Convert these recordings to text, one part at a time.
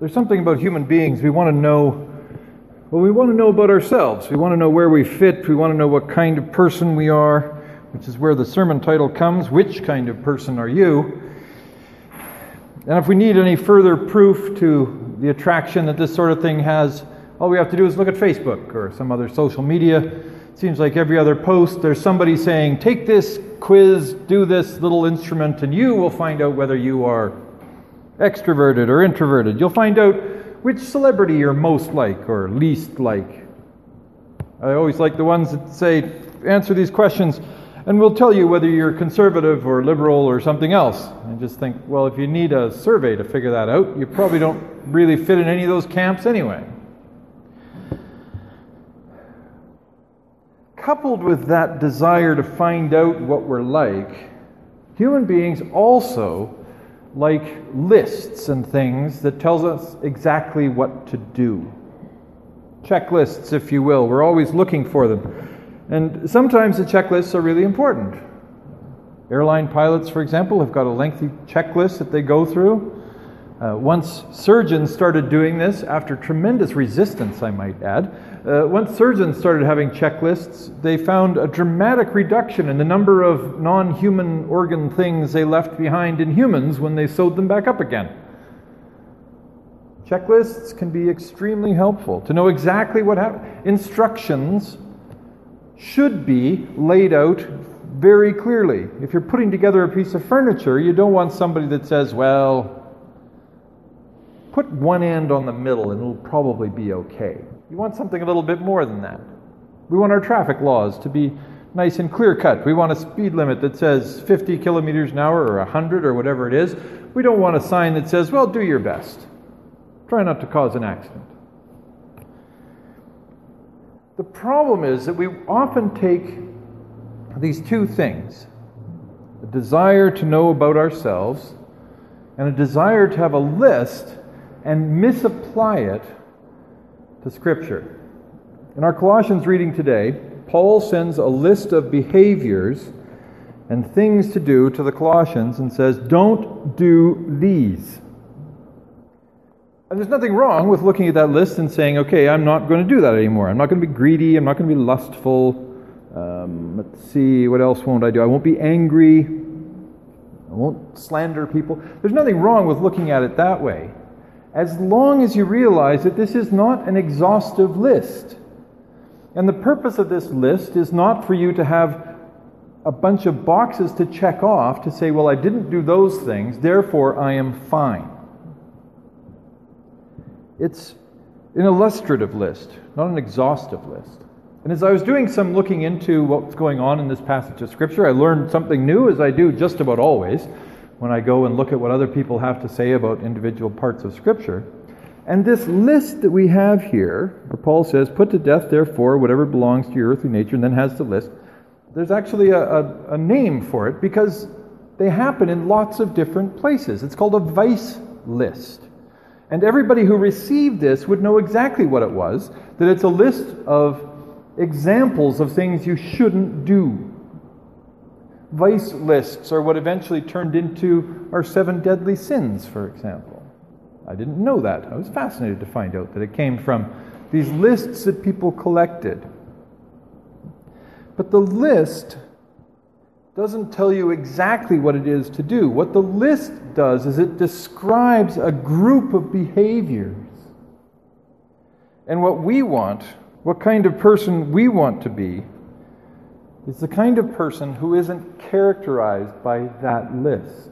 There's something about human beings. We want to know about ourselves. We want to know where we fit. We want to know what kind of person we are, which is where the sermon title comes. Which kind of person are you? And if we need any further proof to the attraction that this sort of thing has, all we have to do is look at Facebook or some other social media. It seems like every other post, there's somebody saying, take this quiz, do this little instrument, and you will find out whether you are extroverted or introverted. You'll find out which celebrity you're most like or least like. I always like the ones that say, answer these questions, and we'll tell you whether you're conservative or liberal or something else. And just think, well, if you need a survey to figure that out, you probably don't really fit in any of those camps anyway. Coupled with that desire to find out what we're like, human beings also like lists and things that tells us exactly what to do. Checklists, if you will. We're always looking for them. And sometimes the checklists are really important. Airline pilots, for example, have got a lengthy checklist that they go through. Once surgeons started doing this, after tremendous resistance, I might add, once surgeons started having checklists, they found a dramatic reduction in the number of non-human organ things they left behind in humans when they sewed them back up again. Checklists can be extremely helpful to know exactly what happened. Instructions should be laid out very clearly. If you're putting together a piece of furniture, you don't want somebody that says, well, put one end on the middle and it'll probably be okay. You want something a little bit more than that. We want our traffic laws to be nice and clear-cut. We want a speed limit that says 50 kilometers an hour or 100 or whatever it is. We don't want a sign that says, well, do your best. Try not to cause an accident. The problem is that we often take these two things, a desire to know about ourselves and a desire to have a list, and misapply it to Scripture. In our Colossians reading today, Paul sends a list of behaviors and things to do to the Colossians and says, don't do these. And there's nothing wrong with looking at that list and saying, okay, I'm not going to do that anymore. I'm not going to be greedy. I'm not going to be lustful. Let's see, what else won't I do? I won't be angry. I won't slander people. There's nothing wrong with looking at it that way, as long as you realize that this is not an exhaustive list. And the purpose of this list is not for you to have a bunch of boxes to check off to say, well, I didn't do those things, therefore I am fine. It's an illustrative list, not an exhaustive list. And as I was doing some looking into what's going on in this passage of Scripture, I learned something new, as I do just about always when I go and look at what other people have to say about individual parts of Scripture. And this list that we have here, where Paul says, put to death, therefore, whatever belongs to your earthly nature, and then has the list, there's actually a name for it because they happen in lots of different places. It's called a vice list. And everybody who received this would know exactly what it was, that it's a list of examples of things you shouldn't do. Vice lists are what eventually turned into our 7 deadly sins, for example. I didn't know that. I was fascinated to find out that it came from these lists that people collected. But the list doesn't tell you exactly what it is to do. What the list does is it describes a group of behaviors. And what we want, what kind of person we want to be, is the kind of person who isn't characterized by that list.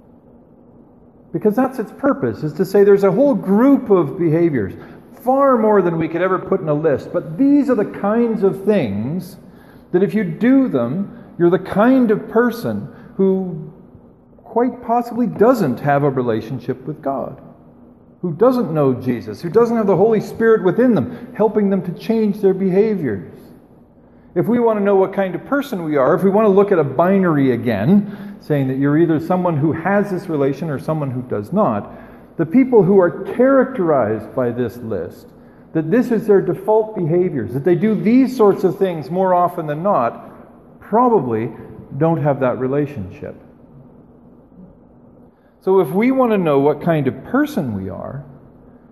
Because that's its purpose, is to say there's a whole group of behaviors, far more than we could ever put in a list. But these are the kinds of things that if you do them, you're the kind of person who quite possibly doesn't have a relationship with God, who doesn't know Jesus, who doesn't have the Holy Spirit within them, helping them to change their behaviors. If we want to know what kind of person we are, if we want to look at a binary again, saying that you're either someone who has this relation or someone who does not, the people who are characterized by this list, that this is their default behaviors, that they do these sorts of things more often than not, probably don't have that relationship. So if we want to know what kind of person we are,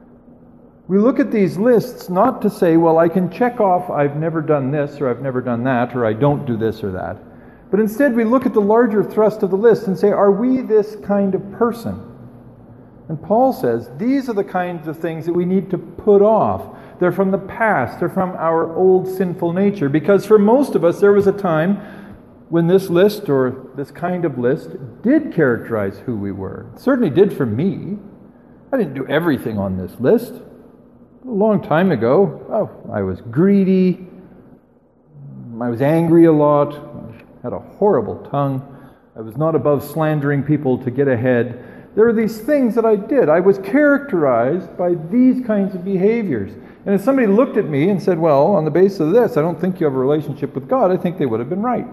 We look at these lists not to say, well, I can check off I've never done this, or I've never done that, or I don't do this or that. But instead we look at the larger thrust of the list and say, are we this kind of person? And Paul says, these are the kinds of things that we need to put off. They're from the past. They're from our old sinful nature. Because for most of us, there was a time when this list, or this kind of list, did characterize who we were. It certainly did for me. I didn't do everything on this list. A long time ago, I was greedy. I was angry a lot. I had a horrible tongue. I was not above slandering people to get ahead. There are these things that I did. I was characterized by these kinds of behaviors. And if somebody looked at me and said, well, on the basis of this, I don't think you have a relationship with God, I think they would have been right.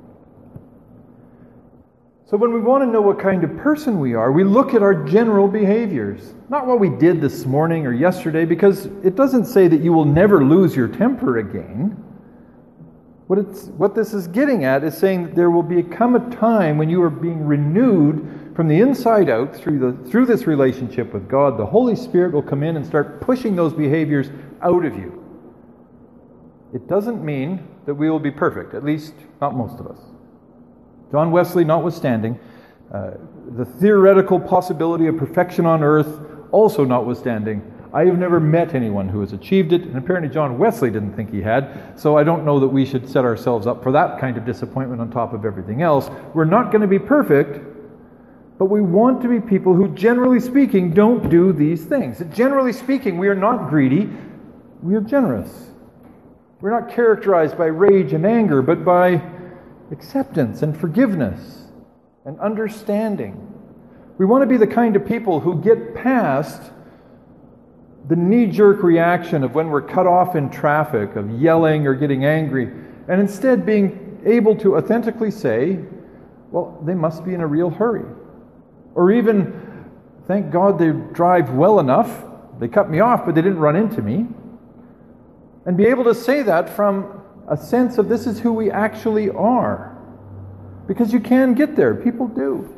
So when we want to know what kind of person we are, we look at our general behaviors. Not what we did this morning or yesterday, because it doesn't say that you will never lose your temper again. What this is getting at is saying that there will come a time when you are being renewed from the inside out through this relationship with God. The Holy Spirit will come in and start pushing those behaviors out of you. It doesn't mean that we will be perfect, at least not most of us. John Wesley notwithstanding, the theoretical possibility of perfection on earth also notwithstanding, I have never met anyone who has achieved it, and apparently John Wesley didn't think he had, so I don't know that we should set ourselves up for that kind of disappointment on top of everything else. We're not going to be perfect, but we want to be people who, generally speaking, don't do these things. Generally speaking, we are not greedy, we are generous. We're not characterized by rage and anger, but by acceptance and forgiveness and understanding. We want to be the kind of people who get past the knee-jerk reaction of when we're cut off in traffic, of yelling or getting angry, and instead being able to authentically say, well, they must be in a real hurry. Or even, thank God they drive well enough, they cut me off, but they didn't run into me. And be able to say that from a sense of this is who we actually are. Because you can get there. People do.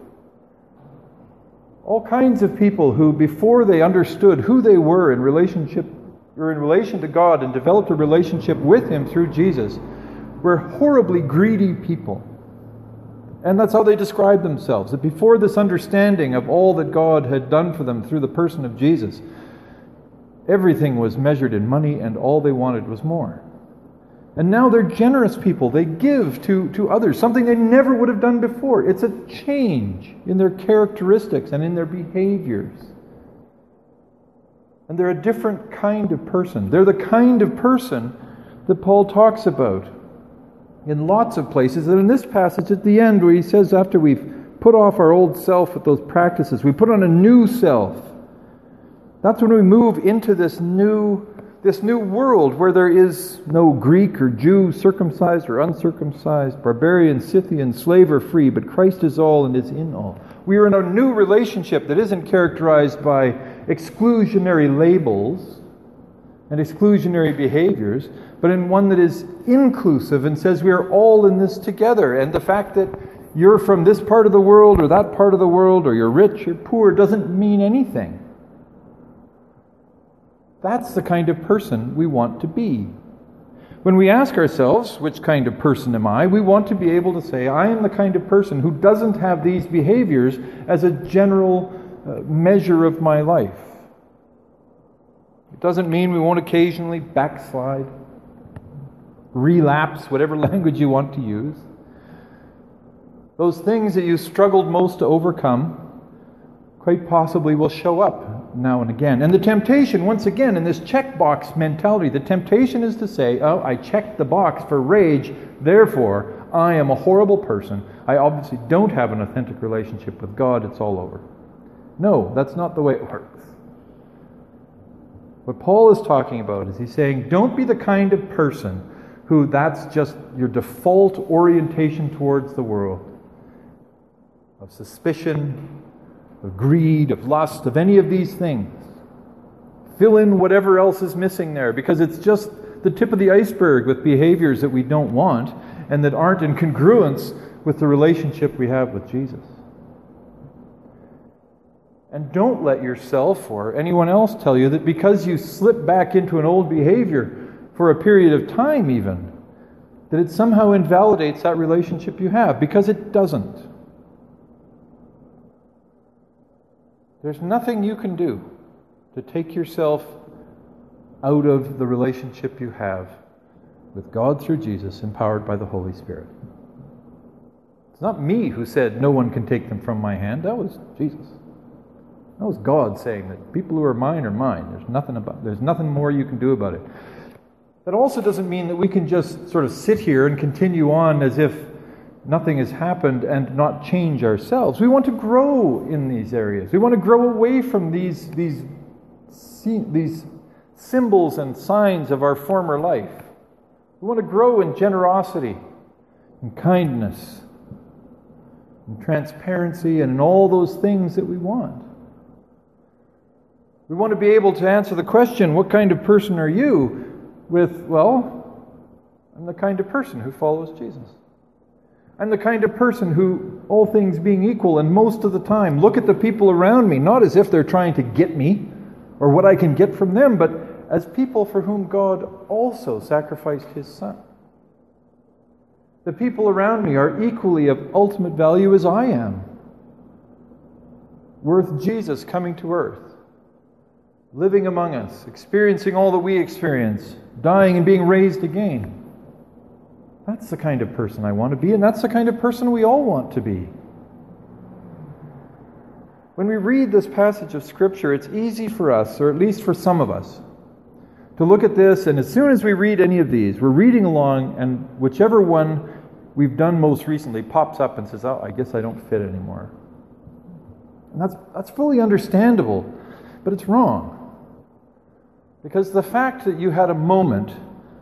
All kinds of people who, before they understood who they were in relation to God and developed a relationship with Him through Jesus, were horribly greedy people. And that's how they described themselves. That before this understanding of all that God had done for them through the person of Jesus, everything was measured in money and all they wanted was more. And now they're generous people. They give to others, something they never would have done before. It's a change in their characteristics and in their behaviors. And they're a different kind of person. They're the kind of person that Paul talks about in lots of places. And in this passage at the end where he says after we've put off our old self with those practices, we put on a new self. That's when we move into this new world where there is no Greek or Jew, circumcised or uncircumcised, barbarian, Scythian, slave or free, but Christ is all and is in all. We are in a new relationship that isn't characterized by exclusionary labels and exclusionary behaviors, but in one that is inclusive and says we are all in this together. And the fact that you're from this part of the world or that part of the world, or you're rich or poor, doesn't mean anything. That's the kind of person we want to be. When we ask ourselves, which kind of person am I? We want to be able to say, I am the kind of person who doesn't have these behaviors as a general measure of my life. It doesn't mean we won't occasionally backslide, relapse, whatever language you want to use. Those things that you struggled most to overcome quite possibly will show up now and again. And the temptation, once again, in this checkbox mentality, the temptation is to say, oh, I checked the box for rage, therefore I am a horrible person. I obviously don't have an authentic relationship with God. It's all over. No, that's not the way it works. What Paul is talking about is he's saying, don't be the kind of person who that's just your default orientation towards the world. Of suspicion, of greed, of lust, of any of these things. Fill in whatever else is missing there, because it's just the tip of the iceberg with behaviors that we don't want and that aren't in congruence with the relationship we have with Jesus. And don't let yourself or anyone else tell you that because you slip back into an old behavior for a period of time even, that it somehow invalidates that relationship you have, because it doesn't. There's nothing you can do to take yourself out of the relationship you have with God through Jesus, empowered by the Holy Spirit. It's not me who said, "No one can take them from my hand." That was Jesus. That was God saying that people who are mine are mine. There's nothing more you can do about it. That also doesn't mean that we can just sort of sit here and continue on as if nothing has happened and not change ourselves. We want to grow in these areas. We want to grow away from these symbols and signs of our former life. We want to grow in generosity, in kindness, in transparency, and in all those things that we want. We want to be able to answer the question, what kind of person are you? With, well, I'm the kind of person who follows Jesus. I'm the kind of person who, all things being equal, and most of the time, look at the people around me, not as if they're trying to get me or what I can get from them, but as people for whom God also sacrificed His Son. The people around me are equally of ultimate value as I am, worth Jesus coming to earth, living among us, experiencing all that we experience, dying and being raised again. That's the kind of person I want to be, and that's the kind of person we all want to be. When we read this passage of Scripture, it's easy for us, or at least for some of us, to look at this, and as soon as we read any of these, we're reading along, and whichever one we've done most recently pops up and says, "Oh, I guess I don't fit anymore." And that's fully understandable, but it's wrong. Because the fact that you had a moment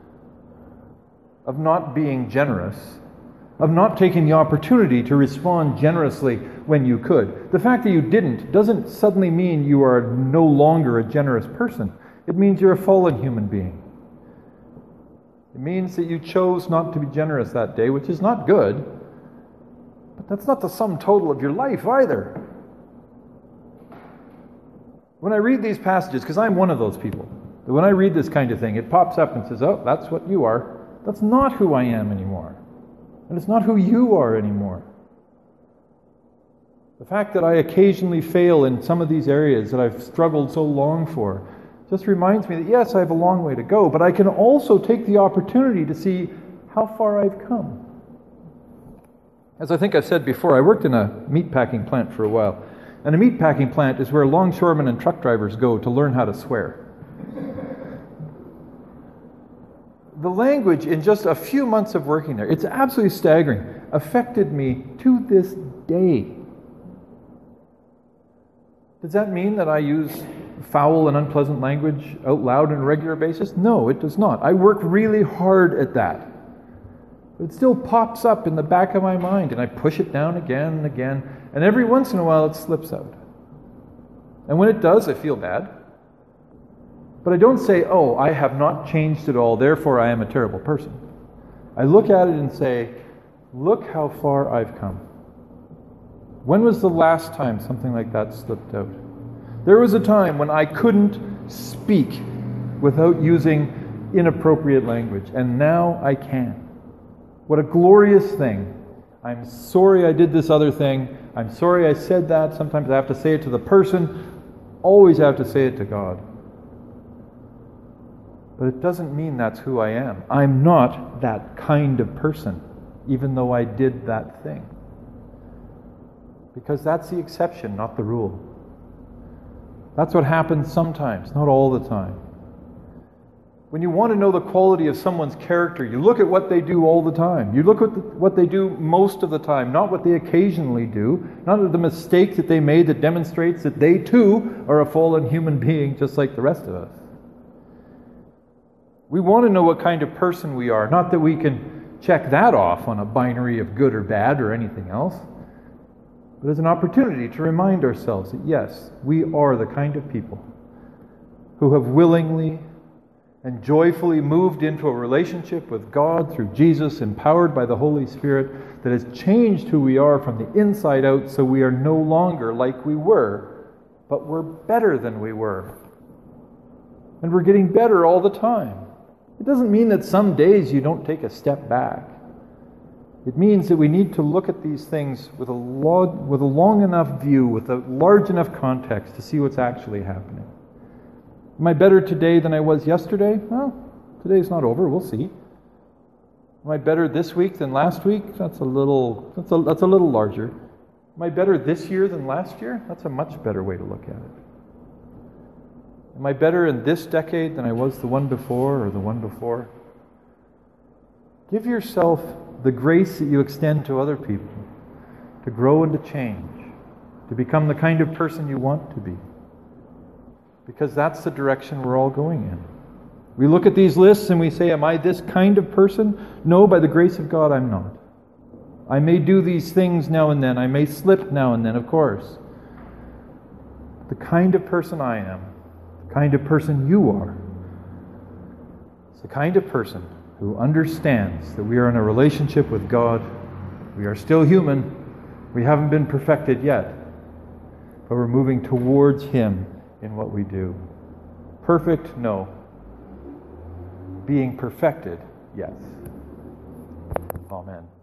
of not being generous, of not taking the opportunity to respond generously when you could, the fact that you didn't doesn't suddenly mean you are no longer a generous person. It means you're a fallen human being. It means that you chose not to be generous that day, which is not good, but that's not the sum total of your life either. When I read these passages, because I'm one of those people, that when I read this kind of thing, it pops up and says, "Oh, that's what you are." That's not who I am anymore. And it's not who you are anymore. The fact that I occasionally fail in some of these areas that I've struggled so long for just reminds me that, yes, I have a long way to go, but I can also take the opportunity to see how far I've come. As I think I've said before, I worked in a meatpacking plant for a while. And a meatpacking plant is where longshoremen and truck drivers go to learn how to swear. The language in just a few months of working there, it's absolutely staggering, affected me to this day. Does that mean that I use foul and unpleasant language out loud on a regular basis? No, it does not. I work really hard at that. But it still pops up in the back of my mind, and I push it down again and again, and every once in a while it slips out. And when it does, I feel bad. But I don't say, "Oh, I have not changed at all, therefore I am a terrible person." I look at it and say, "Look how far I've come." When was the last time something like that slipped out? There was a time when I couldn't speak without using inappropriate language, and now I can. What a glorious thing. I'm sorry I did this other thing. I'm sorry I said that. Sometimes I have to say it to the person. Always have to say it to God. But it doesn't mean that's who I am. I'm not that kind of person, even though I did that thing. Because that's the exception, not the rule. That's what happens sometimes, not all the time. When you want to know the quality of someone's character, you look at what they do all the time. You look at what they do most of the time, not what they occasionally do, not at the mistake that they made that demonstrates that they too are a fallen human being just like the rest of us. We want to know what kind of person we are, not that we can check that off on a binary of good or bad or anything else, but as an opportunity to remind ourselves that yes, we are the kind of people who have willingly and joyfully moved into a relationship with God through Jesus, empowered by the Holy Spirit, that has changed who we are from the inside out, so we are no longer like we were but we're better than we were. And we're getting better all the time. It doesn't mean that some days you don't take a step back. It means that we need to look at these things with a long enough view, with a large enough context to see what's actually happening. Am I better today than I was yesterday? Well, today's not over. We'll see. Am I better this week than last week? That's a little larger. Am I better this year than last year? That's a much better way to look at it. Am I better in this decade than I was the one before or the one before? Give yourself the grace that you extend to other people to grow and to change, to become the kind of person you want to be. Because that's the direction we're all going in. We look at these lists and we say, am I this kind of person? No, by the grace of God, I'm not. I may do these things now and then. I may slip now and then, of course. The kind of person I am, the kind of person you are, is the kind of person who understands that we are in a relationship with God. We are still human. We haven't been perfected yet. But we're moving towards Him in what we do. Perfect? No. Being perfected? Yes. Amen.